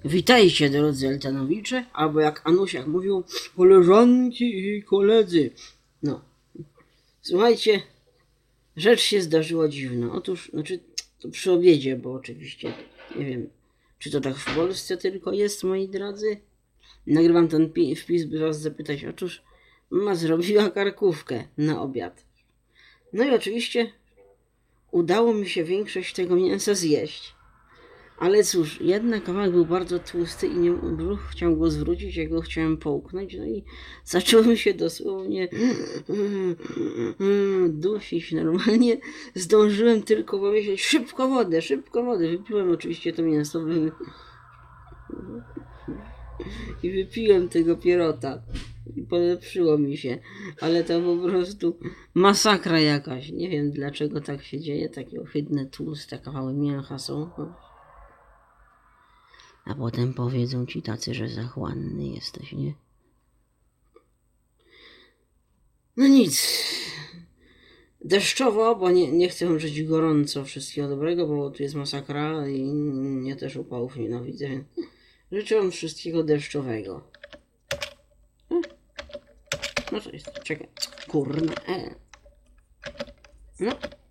Witajcie, drodzy Eltanowicze, albo jak Anusiak mówił, koleżanki i koledzy. No, słuchajcie, rzecz się zdarzyła dziwna. Otóż, to przy obiedzie, bo oczywiście, nie wiem, czy to tak w Polsce tylko jest, moi drodzy. Nagrywam ten wpis, by was zapytać. Otóż mama zrobiła karkówkę na obiad. No i oczywiście udało mi się większość tego mięsa zjeść. Ale cóż, jednak kawałek był bardzo tłusty i brzuch chciał go zwrócić, ja go chciałem połknąć, no i zacząłem się dosłownie dusić normalnie. Zdążyłem tylko pomyśleć, szybko wodę. Wypiłem oczywiście to mięso i wypiłem tego pierota i polepszyło mi się, ale to po prostu masakra jakaś. Nie wiem dlaczego tak się dzieje, takie ohydne, tłuste kawały mięcha są. A potem powiedzą ci tacy, że zachłanny jesteś, nie? No nic. Deszczowo, bo nie chcę żyć gorąco. Wszystkiego dobrego, bo tu jest masakra i ja też upałów nienawidzę. Życzę wam wszystkiego deszczowego. No to jest, czekaj. Kurna. No.